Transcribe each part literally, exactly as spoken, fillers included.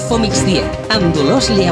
Infomigdia, amb Dolors Lleu.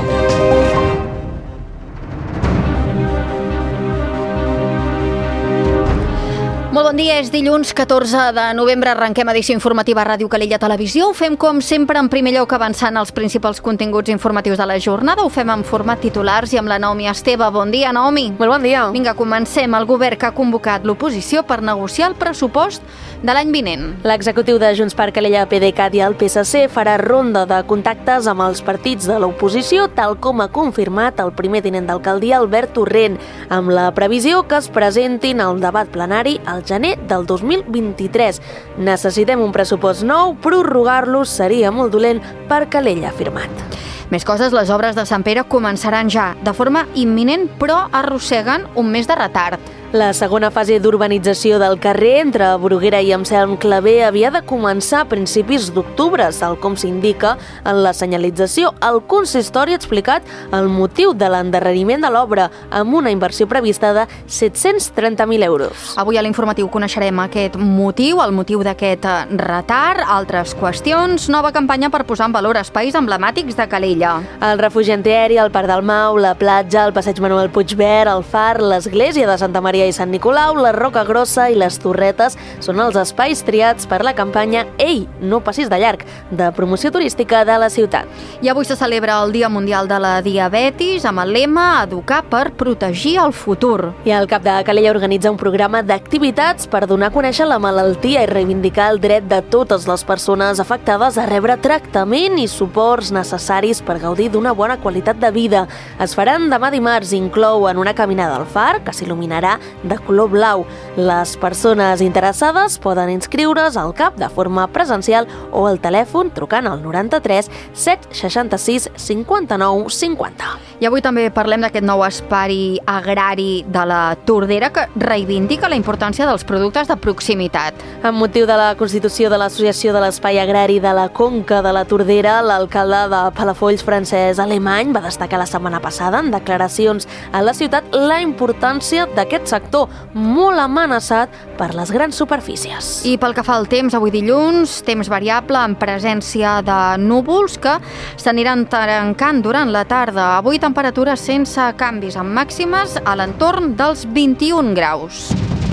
Molt bon dia, és dilluns catorze de novembre, arrenquem edició informativa a Ràdio Calella Televisió. Ho fem com sempre, en primer lloc avançant els principals continguts informatius de la jornada. Ho fem en format titulars i amb la Naomi Esteve. Bon dia, Naomi. Molt bon dia. Vinga, comencem. El govern que ha convocat l'oposició per negociar el pressupost de l'any vinent. L'executiu de Junts per Calella, PDeCAT i el P S C farà ronda de contactes amb els partits de l'oposició, tal com ha confirmat el primer tinent d'alcaldia, Albert Torrent, amb la previsió que es presentin al debat plenari al gener del dos mil vint-i-tres. Necessitem un pressupost nou, prorrogar-los seria molt dolent per Calella, ha afirmat. Més coses, les obres de Sant Pere començaran ja, de forma imminent, però arrosseguen un mes de retard. La segona fase d'urbanització del carrer entre Bruguera i Anselm Clavé havia de començar a principis d'octubre, tal com s'indica en la senyalització. El consistori ha explicat el motiu de l'endarreriment de l'obra, amb una inversió prevista de set-cents trenta mil euros. Avui a l'informatiu coneixerem aquest motiu, el motiu d'aquest retard, altres qüestions, nova campanya per posar en valor espais emblemàtics de Calella. El refugi antiaeri, el Parc del Mau, la platja, el passeig Manuel Puigverd, el far, l'església de Santa Maria i Sant Nicolau, la Roca Grossa i les Torretes són els espais triats per la campanya Ei, no passis de llarg, de promoció turística de la ciutat. I avui se celebra el Dia Mundial de la Diabetis amb el lema Educar per protegir el futur. I el Cap de Calella organitza un programa d'activitats per donar a conèixer la malaltia i reivindicar el dret de totes les persones afectades a rebre tractament i suports necessaris per gaudir d'una bona qualitat de vida. Es faran demà dimarts, inclouen una caminada al far, que s'il·luminarà de color blau. Les persones interessades poden inscriure's al C A P de forma presencial o al telèfon trucant al noranta-tres set seixanta-sis cinquanta-nou cinquanta. I avui també parlem d'aquest nou espai agrari de la Tordera que reivindica la importància dels productes de proximitat. Amb motiu de la constitució de l'Associació de l'Espai Agrari de la Conca de la Tordera, l'alcalde de Palafolls, Francesc Alemany, va destacar la setmana passada en declaracions a la ciutat la importància d'aquest sector molt amenaçat per les grans superfícies. I pel que fa al temps, avui dilluns, temps variable amb presència de núvols que s'aniran trencant durant la tarda. Avui temperatures sense canvis, amb màximes a l'entorn dels vint-i-un graus.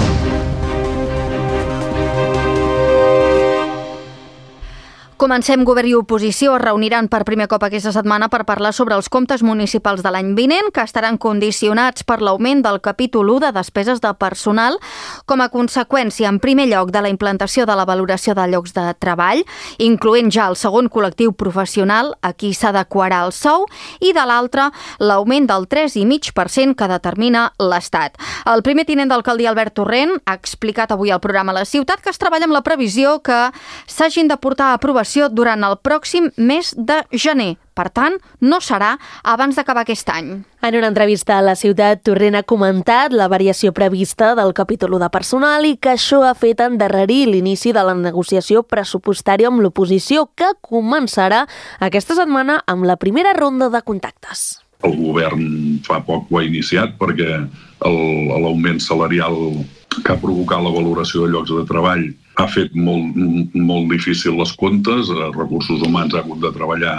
Comencem. Govern i oposició es reuniran per primer cop aquesta setmana per parlar sobre els comptes municipals de l'any vinent, que estaran condicionats per l'augment del capítol u de despeses de personal com a conseqüència, en primer lloc, de la implantació de la valoració de llocs de treball, incloent ja el segon col·lectiu professional a qui s'adequarà el sou, i de l'altre, l'augment del tres coma cinc per cent que determina l'Estat. El primer tinent d'alcaldia, Albert Torrent, ha explicat avui al programa La Ciutat que es treballa amb la previsió que s'hagin de portar a aprovació durant el pròxim mes de gener. Per tant, no serà abans d'acabar aquest any. En una entrevista a La Ciutat, Torrent ha comentat la variació prevista del capítol u de personal i que això ha fet endarrerir l'inici de la negociació pressupostària amb l'oposició, que començarà aquesta setmana amb la primera ronda de contactes. El govern fa poc ho ha iniciat perquè l'augment salarial que ha provocat la valoració de llocs de treball ha fet molt, molt difícil les comptes. Recursos Humans ha hagut de treballar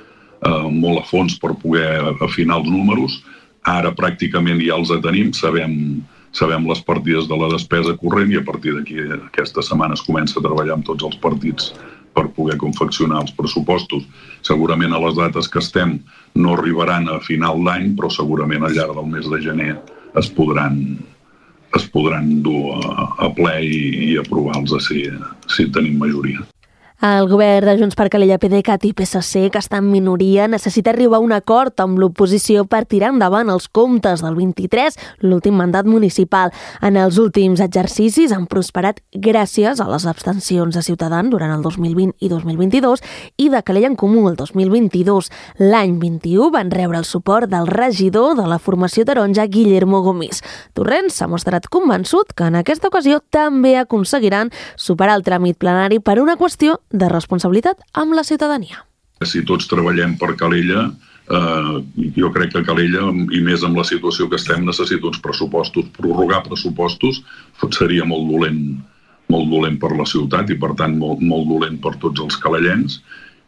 eh, molt a fons per poder afinar els números. Ara pràcticament ja els tenim, sabem, sabem les partides de la despesa corrent i a partir d'aquí aquesta setmana es comença a treballar amb tots els partits per poder confeccionar els pressupostos. Segurament a les dates que estem no arribaran a final d'any, però segurament al llarg del mes de gener es podran es podran dur a, a ple i, i aprovar-los si, si tenim majoria. El govern de Junts per Calella, PDeCAT i P S C, que està en minoria, necessita arribar a un acord amb l'oposició per tirar endavant els comptes del vint-i-tres, l'últim mandat municipal. En els últims exercicis han prosperat gràcies a les abstencions de Ciutadans durant el dos mil vint i dos mil vint-i-dos i de Calella en Comú el dos mil vint-i-dos. L'any vint-i-u van rebre el suport del regidor de la formació taronja, Guillermo Gomis. Torrent s'ha mostrat convençut que en aquesta ocasió també aconseguiran superar el tràmit plenari per una qüestió de responsabilitat amb la ciutadania. Si tots treballem per Calella, eh, jo crec que Calella, i més amb la situació que estem, necessita uns pressupostos. Prorrogar pressupostos seria molt dolent, molt dolent per la ciutat i, per tant, molt, molt dolent per tots els calellencs.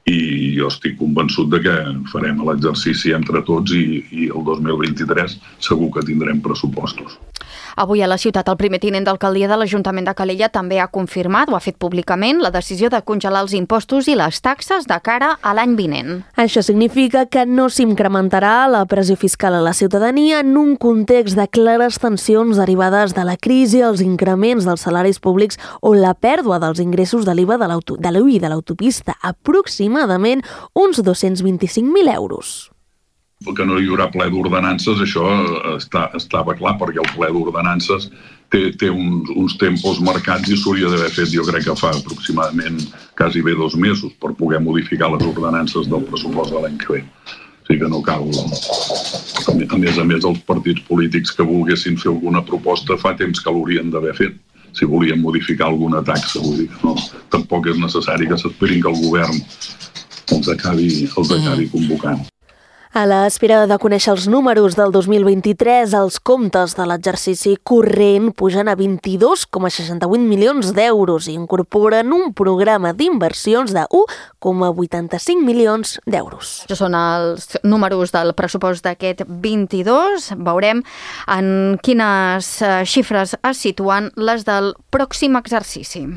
i jo estic convençut de que farem l'exercici entre tots i, i el dos mil vint-i-tres segur que tindrem pressupostos. Avui a la ciutat el primer tinent d'alcaldia de l'Ajuntament de Calella també ha confirmat o ha fet públicament la decisió de congelar els impostos i les taxes de cara a l'any vinent. Això significa que no s'incrementarà la pressió fiscal a la ciutadania en un context de clares tensions derivades de la crisi, els increments dels salaris públics o la pèrdua dels ingressos de l'I V A de l'auto- de l'U I de l'autopista, aproximadament uns dos-cents vint-i-cinc mil euros. Que no hi haurà ple d'ordenances, això està, estava clar, perquè el ple d'ordenances té, té uns, uns tempos marcats i s'hauria d'haver fet, jo crec que fa aproximadament quasi bé dos mesos per poder modificar les ordenances del pressupost de l'any que ve. O sigui que no cal. A més a més, els partits polítics que volguessin fer alguna proposta fa temps que l'haurien d'haver fet. Si volien modificar alguna taxa, vull dir que no, tampoc és necessari que s'esperin que el govern els acabi, els acabi convocant. A l'espera de conèixer els números del dos mil vint-i-tres, els comptes de l'exercici corrent pugen a vint-i-dos coma seixanta-vuit milions d'euros i incorporen un programa d'inversions de u coma vuitanta-cinc milions d'euros. Això són els números del pressupost d'aquest vint-i-dos. Veurem en quines xifres es situen les del pròxim exercici.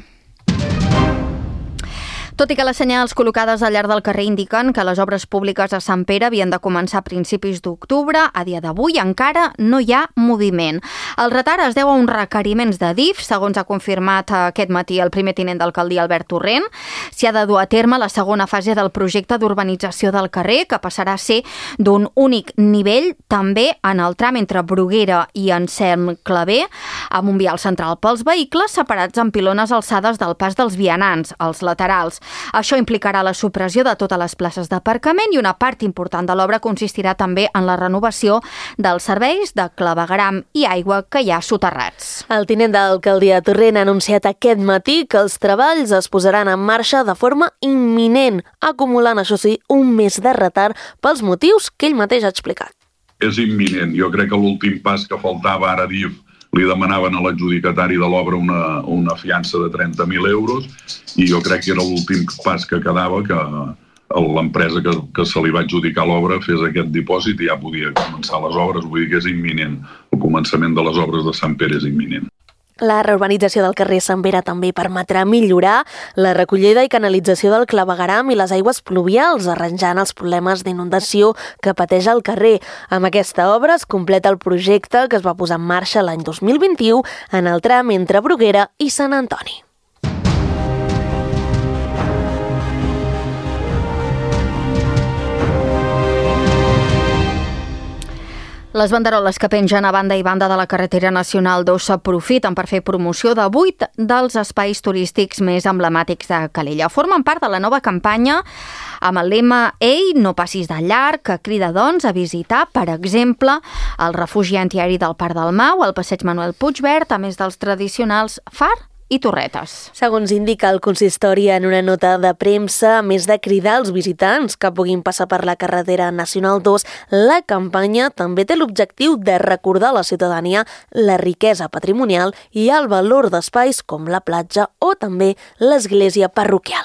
Tot i que les senyals col·locades al llarg del carrer indiquen que les obres públiques a Sant Pere havien de començar a principis d'octubre, a dia d'avui encara no hi ha moviment. El retard es deu a uns requeriments de D I F, segons ha confirmat aquest matí el primer tinent d'alcaldia Albert Torrent. S'hi ha de dur a terme la segona fase del projecte d'urbanització del carrer, que passarà a ser d'un únic nivell, també en el tram entre Bruguera i Anselm Clavé, amb un vial central pels vehicles separats en pilones alçades del pas dels vianants, als laterals. Això implicarà la supressió de totes les places d'aparcament i una part important de l'obra consistirà també en la renovació dels serveis de clavegueram i aigua que hi ha soterrats. El tinent d'alcaldia Torrent ha anunciat aquest matí que els treballs es posaran en marxa de forma imminent, acumulant, això sí, un mes de retard pels motius que ell mateix ha explicat. És imminent. Jo crec que l'últim pas que faltava ara D I F li demanaven a l'adjudicatari de l'obra una, una fiança de trenta mil euros i jo crec que era l'últim pas que quedava que l'empresa que, que se li va adjudicar l'obra fes aquest dipòsit i ja podia començar les obres. Vull dir que és imminent. El començament de les obres de Sant Pere és imminent. La reurbanització del carrer Sant Pere també permetrà millorar la recollida i canalització del clavegueram i les aigües pluvials, arranjant els problemes d'inundació que pateix el carrer. Amb aquesta obra es completa el projecte que es va posar en marxa l'any dos mil vint-i-u en el tram entre Bruguera i Sant Antoni. Les banderoles que pengen a banda i banda de la carretera nacional dos s'aprofiten per fer promoció de vuit dels espais turístics més emblemàtics de Calella. Formen part de la nova campanya amb el lema «Ei, no passis de llarg», que crida, doncs, a visitar, per exemple, el refugi antiaeri del Parc del Mau, el passeig Manuel Puigverd, a més dels tradicionals far i torretes. Segons indica el consistori en una nota de premsa, a més de cridar als visitants que puguin passar per la carretera nacional dos, la campanya també té l'objectiu de recordar a la ciutadania la riquesa patrimonial i el valor d'espais com la platja o també l'església parroquial.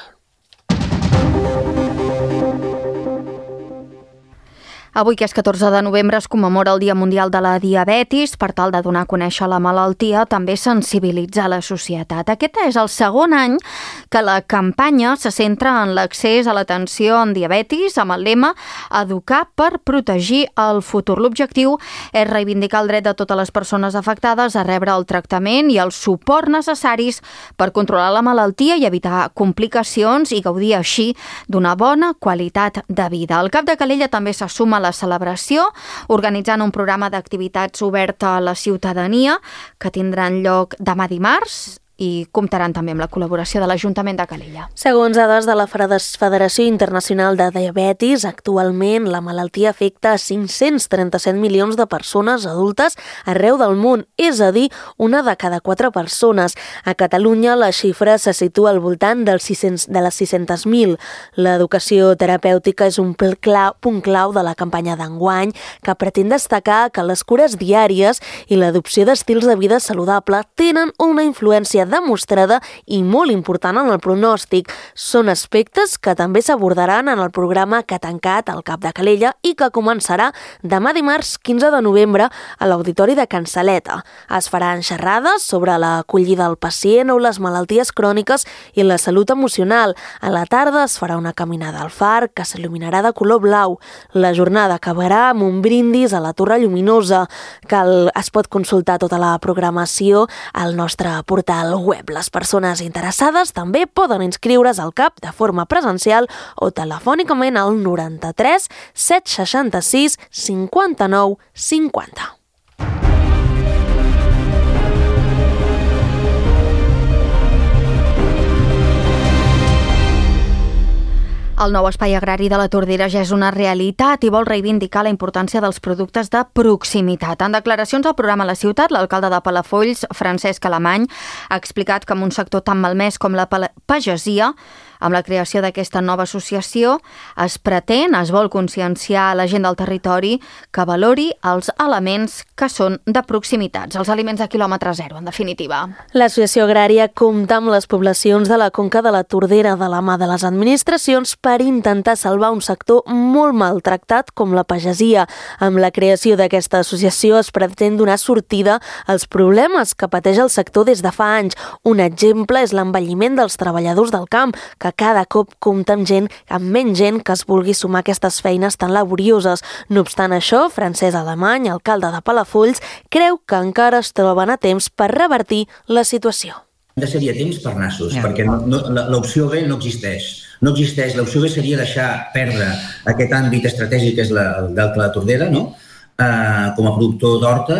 Avui, que és catorze de novembre, es commemora el Dia Mundial de la Diabetis. Per tal de donar a conèixer la malaltia, també sensibilitzar la societat. Aquest és el segon any que la campanya se centra en l'accés a l'atenció en diabetis amb el lema «Educar per protegir el futur». L'objectiu és reivindicar el dret de totes les persones afectades a rebre el tractament i el suport necessaris per controlar la malaltia i evitar complicacions i gaudir així d'una bona qualitat de vida. El cap de Calella també se suma a la celebració, organitzant un programa d'activitats obert a la ciutadania que tindran lloc demà dimarts i comptaran també amb la col·laboració de l'Ajuntament de Calella. Segons dades de la Federació Internacional de Diabetis, actualment la malaltia afecta a cinc-cents trenta-set milions de persones adultes arreu del món, és a dir, una de cada quatre persones. A Catalunya la xifra se situa al voltant dels sis-cents, de les sis-cents mil. L'educació terapèutica és un clau, punt clau de la campanya d'enguany, que pretén destacar que les cures diàries i l'adopció d'estils de vida saludable tenen una influència eficàcia demostrada i molt important en el pronòstic. Són aspectes que també s'abordaran en el programa que ha tancat al Cap de Calella i que començarà demà dimarts quinze de novembre a l'Auditori de Can Saleta. Es faran xerrades sobre l'acollida al pacient o les malalties cròniques i la salut emocional. A la tarda es farà una caminada al far que s'il·luminarà de color blau. La jornada acabarà amb un brindis a la Torre Lluminosa, que es pot consultar tota la programació al nostre portal web. Les persones interessades també poden inscriure's al CAP de forma presencial o telefònicament al noranta-tres set seixanta-sis cinquanta-nou cinquanta. El nou espai agrari de la Tordera ja és una realitat i vol reivindicar la importància dels productes de proximitat. En declaracions al programa La Ciutat, l'alcalde de Palafolls, Francesc Alemany, ha explicat que en un sector tan malmès com la pagesia, amb la creació d'aquesta nova associació, es pretén, es vol conscienciar a la gent del territori que valori els elements que són de proximitats, els aliments de quilòmetre zero, en definitiva. L'Associació Agrària compta amb les poblacions de la Conca de la Tordera de la mà de les administracions per intentar salvar un sector molt maltractat com la pagesia. Amb la creació d'aquesta associació es pretén donar sortida als problemes que pateix el sector des de fa anys. Un exemple és l'envelliment dels treballadors del camp, que cada cop compta amb gent, amb menys gent que es vulgui sumar a aquestes feines tan laborioses. No obstant això, Francesc Alemany, alcalde de Palafolls, creu que encara es troben a temps per revertir la situació. Hem de ser a temps per nassos, ja. perquè no, no, l'opció B no existeix. No existeix. L'opció B seria deixar perdre aquest àmbit estratègic que és la, el Delta de la Tordera, no? Uh, com a productor d'horta,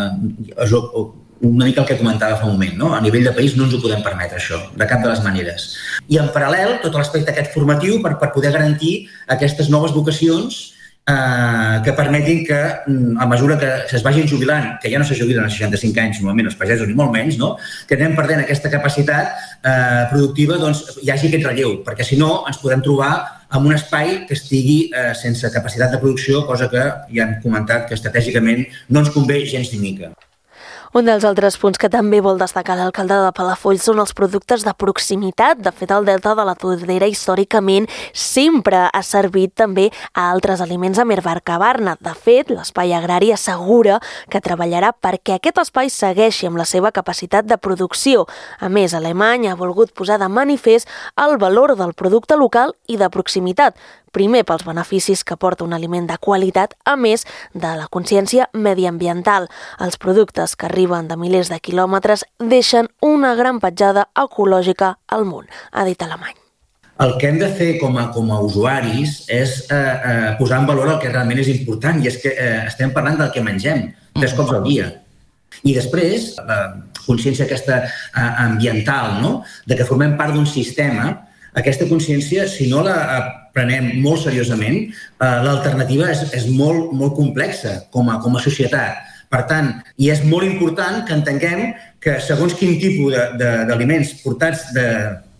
uh, una mica el que comentava fa un moment, no? A nivell de país no ens ho podem permetre, això, de cap de les maneres. I en paral·lel, tot l'aspecte aquest formatiu per, per poder garantir aquestes noves vocacions eh, que permetin que, a mesura que es vagin jubilant, que ja no se jubilen a seixanta-cinc anys, normalment els pagesos ni molt menys, no? Que anem perdent aquesta capacitat eh, productiva, doncs hi hagi aquest relleu, perquè si no ens podem trobar en un espai que estigui eh, sense capacitat de producció, cosa que ja hem comentat que estratègicament no ens convé gens ni mica. Un dels altres punts que també vol destacar l'alcalde de Palafolls són els productes de proximitat. De fet, el Delta de la Tordera històricament sempre ha servit també a altres aliments amb herba arcabarna. De fet, l'Espai Agrari assegura que treballarà perquè aquest espai segueixi amb la seva capacitat de producció. A més, Alemany ha volgut posar de manifest el valor del producte local i de proximitat. Primer, pels beneficis que porta un aliment de qualitat, a més de la consciència mediambiental. Els productes que arriben de milers de quilòmetres deixen una gran petjada ecològica al món, ha dit Alemany. El que hem de fer com a, com a usuaris és eh, eh, posar en valor el que realment és important, i és que eh, estem parlant del que mengem tres cops al dia. I després, la consciència aquesta eh, ambiental, no? De que formem part d'un sistema. Aquesta consciència, si no la prenem molt seriosament, eh, l'alternativa és, és molt, molt complexa com a, com a societat. Per tant, i és molt important que entenguem que segons quin tipus d'aliments portats de,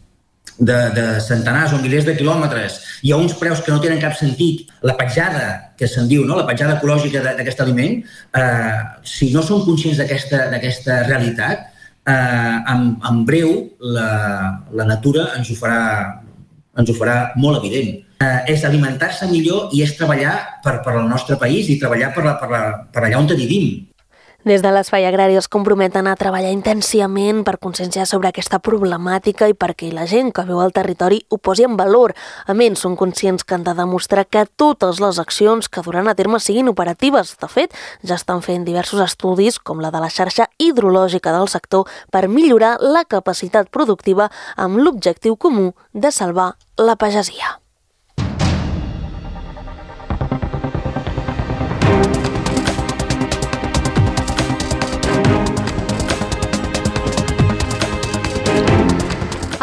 de, de centenars o milers de quilòmetres i a uns preus que no tenen cap sentit, la petjada que se'n diu, no? La petjada ecològica d'aquest aliment, eh, si no som conscients d'aquesta d'aquesta realitat, Uh, en, en breu la, la natura ens ho farà, ens ho farà molt evident. Uh, és alimentar-se millor i és treballar per, per al nostre país i treballar per, la, per, la, per allà on vivim. Des de l'Espai Agrari es comprometen a treballar intensament per conscienciar sobre aquesta problemàtica i perquè la gent que viu al territori ho posi en valor. A més, són conscients que han de demostrar que totes les accions que duran a terme siguin operatives. De fet, ja estan fent diversos estudis, com la de la xarxa hidrològica del sector, per millorar la capacitat productiva amb l'objectiu comú de salvar la pagesia.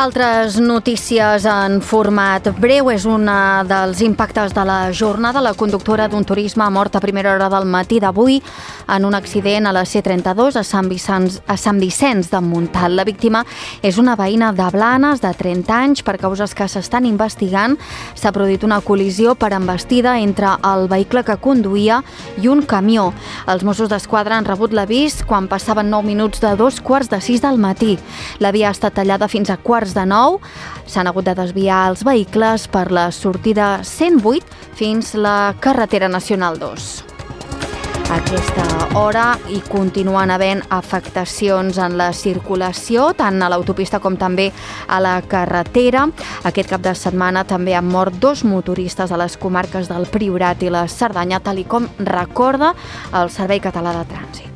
Altres notícies en format breu és una dels impactes de la jornada. La conductora d'un turisme ha mort a primera hora del matí d'avui en un accident a la C trenta-dos a Sant Vicenç, a Sant Vicenç de Montalt. La víctima és una veïna de Blanes de trenta anys. Per causes que s'estan investigant, s'ha produït una col·lisió per embestida entre el vehicle que conduïa i un camió. Els Mossos d'Esquadra han rebut l'avís quan passaven nou minuts de dos quarts de sis del matí. La via ha estat tallada fins a quarts de nou. S'han hagut de desviar els vehicles per la sortida cent vuit fins la carretera nacional dos. A aquesta hora hi continuen havent afectacions en la circulació, tant a l'autopista com també a la carretera. Aquest cap de setmana també han mort dos motoristes a les comarques del Priorat i la Cerdanya, tal i com recorda el Servei Català de Trànsit.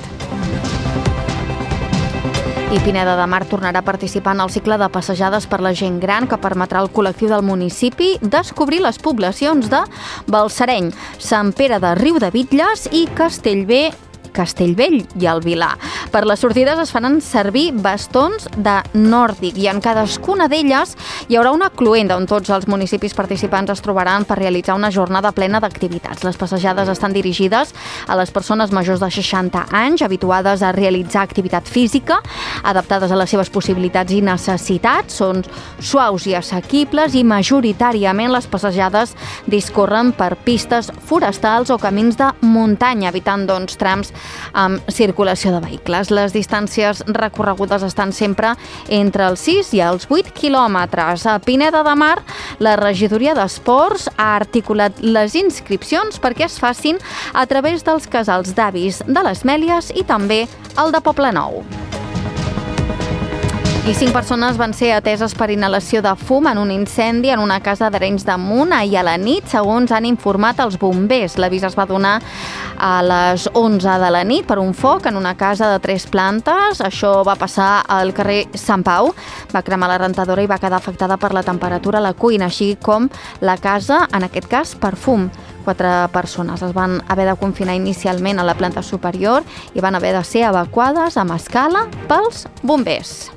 I Pineda de Mar tornarà a participar en el cicle de passejades per la gent gran que permetrà al col·lectiu del municipi descobrir les poblacions de Balsareny, Sant Pere de Riudebitlles i Castellbé, Castellvell i el Vilar. Per les sortides es faran servir bastons de nòrdic i en cadascuna d'elles hi haurà una cluenda on tots els municipis participants es trobaran per realitzar una jornada plena d'activitats. Les passejades estan dirigides a les persones majors de seixanta anys, habituades a realitzar activitat física, adaptades a les seves possibilitats i necessitats, són suaus i assequibles i majoritàriament les passejades discorren per pistes forestals o camins de muntanya, evitant doncs trams amb circulació de vehicles. Les distàncies recorregudes estan sempre entre els sis i els vuit quilòmetres. A Pineda de Mar, la regidoria d'Esports ha articulat les inscripcions perquè es facin a través dels casals d'avis de les Mèlies i també el de Poblenou. I cinc persones van ser ateses per inhalació de fum en un incendi en una casa d'Arenys de Munt ahir a la nit, segons han informat els bombers. L'avís es va donar a les onze de la nit per un foc en una casa de tres plantes. Això va passar al carrer Sant Pau. Va cremar la rentadora i va quedar afectada per la temperatura a la cuina, així com la casa, en aquest cas, per fum. Quatre persones es van haver de confinar inicialment a la planta superior i van haver de ser evacuades amb escala pels bombers.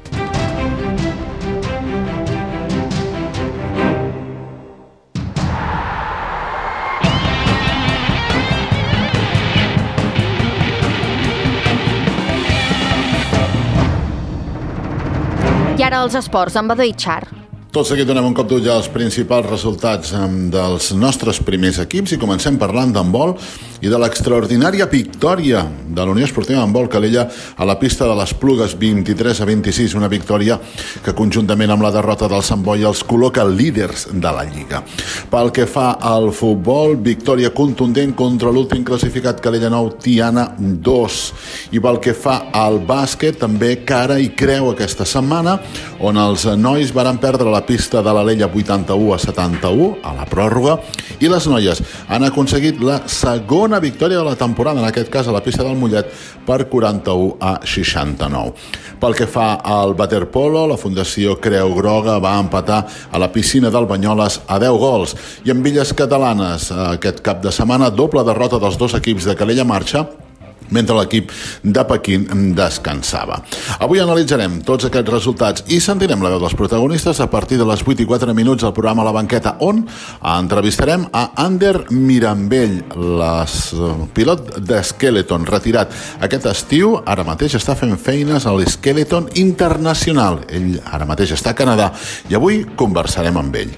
I ara els esports, amb Badó Itxar. Tot seguit donem un cop d'ull als principals resultats dels nostres primers equips i comencem parlant d'handbol i de l'extraordinària victòria de la Unió Esportiva Handbol Calella a la pista de les Plugues, vint-i-tres a vint-i-sis, una victòria que conjuntament amb la derrota del Sant Boi els col·loca líders de la Lliga. Pel que fa al futbol, victòria contundent contra l'últim classificat Calella nou, Tiana dos. I pel que fa al bàsquet, també cara i creu aquesta setmana, on els nois varen perdre la pista de l'Alella vuitanta-u a setanta-u a la pròrroga i les noies han aconseguit la segona victòria de la temporada, en aquest cas a la pista del Mollet, per quaranta-u a seixanta-nou. Pel que fa al waterpolo, la Fundació Creu Groga va empatar a la piscina del Banyoles a deu gols i en Illes Catalanes aquest cap de setmana doble derrota dels dos equips de Calella Marxa mentre l'equip de Pequín descansava. Avui analitzarem tots aquests resultats i sentirem la veu dels protagonistes a partir de les vuit i quatre minuts al programa La Banqueta, on entrevistarem a Ander Mirambell, el pilot de Skeleton, retirat aquest estiu. Ara mateix està fent feines a l'Skeleton Internacional. Ell ara mateix està a Canadà i avui conversarem amb ell.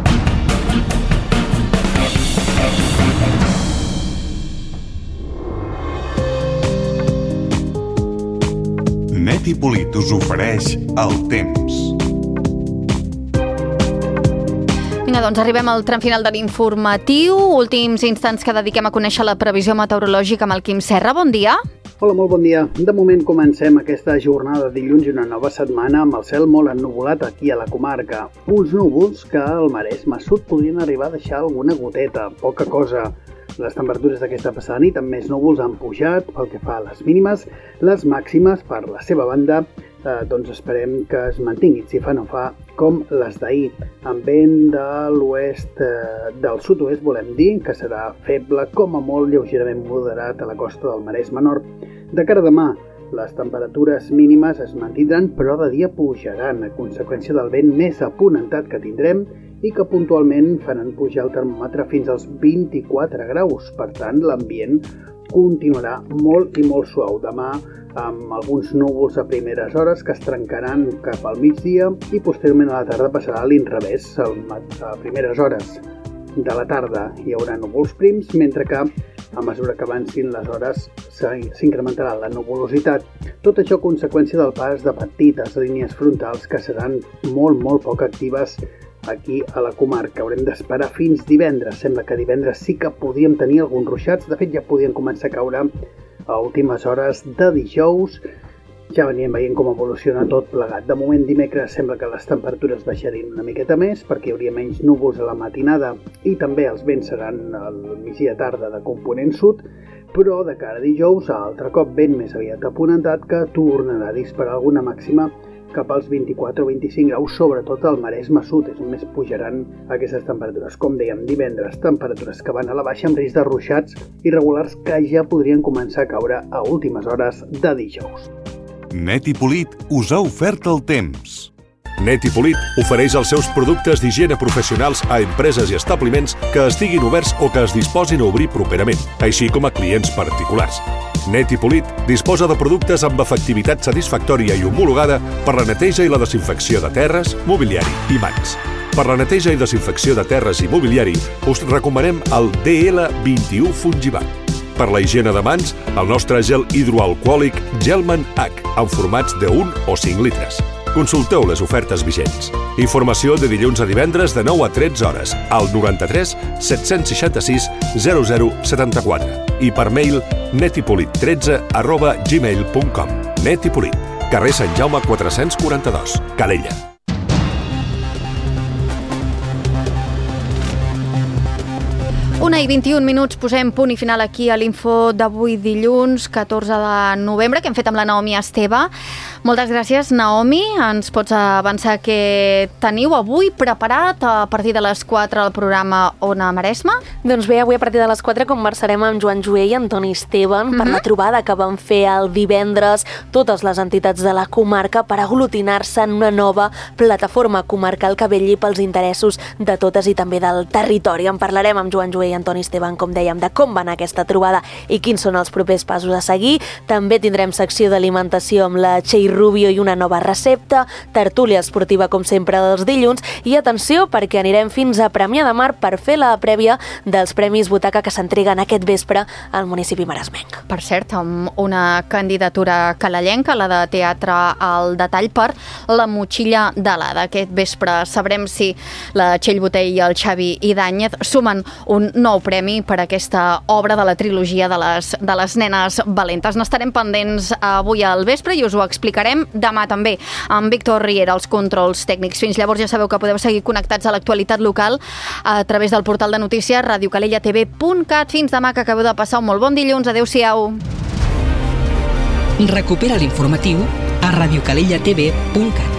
Net i Polit us ofereix el temps. Vinga, doncs arribem al tram final de l'informatiu. Últims instants que dediquem a conèixer la previsió meteorològica amb el Quim Serra. Bon dia. Hola, molt bon dia. De moment comencem aquesta jornada de dilluns i una nova setmana amb el cel molt ennuvolat aquí a la comarca. Uns núvols que al Maresme Sud podrien arribar a deixar alguna goteta, poca cosa. Les temperatures d'aquesta passada nit amb més núvols han pujat pel que fa a les mínimes. Les màximes, per la seva banda, eh, doncs esperem que es mantinguin, si fa no fa, com les d'ahir. Amb vent de l'oest, eh, del sud-oest, volem dir, que serà feble, com a molt lleugerament moderat a la costa del Maresme Nord. De cara a demà, Les temperatures mínimes es mantindran, però de dia pujaran, a conseqüència del vent més aponentat que tindrem i que puntualment faran pujar el termòmetre fins als vint-i-quatre graus. Per tant, l'ambient continuarà molt i molt suau. Demà, amb alguns núvols a primeres hores que es trencaran cap al migdia i posteriorment a la tarda passarà a l'inrevés. A primeres hores de la tarda hi haurà núvols prims, mentre que a mesura que avancin les hores s'incrementarà la nuvolositat. Tot això a conseqüència del pas de petites línies frontals que seran molt, molt poc actives aquí a la comarca. Haurem d'esperar fins divendres. Sembla que divendres sí que podíem tenir alguns ruixats. De fet, ja podien començar a caure a últimes hores de dijous. Ja veníem veient com evoluciona tot plegat. De moment, dimecres sembla que les temperatures baixarien una miqueta més perquè hi hauria menys núvols a la matinada i també els vents seran al migdia tarda de component sud, però de cara a dijous, altre cop vent més aviat aponentat que tornarà a disparar alguna màxima cap als vint-i-quatre o vint-i-cinc graus, sobretot al Maresme Sud, és on més pujaran aquestes temperatures. Com dèiem, divendres, temperatures que van a la baixa amb risc de ruixats irregulars que ja podrien començar a caure a últimes hores de dijous. Net i Polit us ha ofert el temps. Net i Polit ofereix els seus productes d'higiene professionals a empreses i establiments que estiguin oberts o que es disposin a obrir properament, així com a clients particulars. Net i Polit disposa de productes amb efectivitat satisfactòria i homologada per la neteja i la desinfecció de terres, mobiliari i mans. Per la neteja i desinfecció de terres i mobiliari us recomanem el D L vint-i-u Fungivac. Per la higiene de mans, el nostre gel hidroalcohòlic Gelman H, en formats de un o cinc litres. Consulteu les ofertes vigents. Informació de dilluns a divendres de nou a tretze hores al noranta-tres set-cents seixanta-sis zero zero setanta-quatre i per mail netipolit tretze arroba gmail punt com. Net i Polit, carrer Sant Jaume quatre-cents quaranta-dos, Calella. Una i vint-i-un minuts, posem punt i final aquí a l'info d'avui dilluns, catorze de novembre, que hem fet amb la Naomi Esteve. Moltes gràcies, Naomi. Ens pots avançar què teniu avui preparat a partir de les quatre al programa Ona Maresme? Doncs bé, avui a partir de les quatre conversarem amb Joan Joé i Antoni Esteban mm-hmm. per la trobada que van fer el divendres totes les entitats de la comarca per aglutinar-se en una nova plataforma comarcal que vetlli pels interessos de totes i també del territori. En parlarem amb Joan Joé i Antoni Esteban, com dèiem, de com va anar aquesta trobada i quins són els propers passos a seguir. També tindrem secció d'alimentació amb la Txell Rubio i una nova recepta, tertúlia esportiva com sempre dels dilluns i atenció perquè anirem fins a Premià de Mar per fer la prèvia dels Premis Butaca que s'entreguen aquest vespre al municipi maresmenc. Per cert, amb una candidatura calellenca, la de Teatre al Detall per La Motxilla de l'Ada. Aquest vespre sabrem si la Txell Botell i el Xavi Idàñez sumen un nou premi per aquesta obra de la trilogia de les, de les nenes valentes. N'estarem pendents avui al vespre i us ho explicarem demà també amb Víctor Riera, els controls tècnics. Fins llavors ja sabeu que podeu seguir connectats a l'actualitat local a través del portal de notícies radio calella t v punt cat. Fins demà, que acabeu de passar un molt bon dilluns. Adéu-siau. Recupera l'informatiu a radio calella t v punt cat.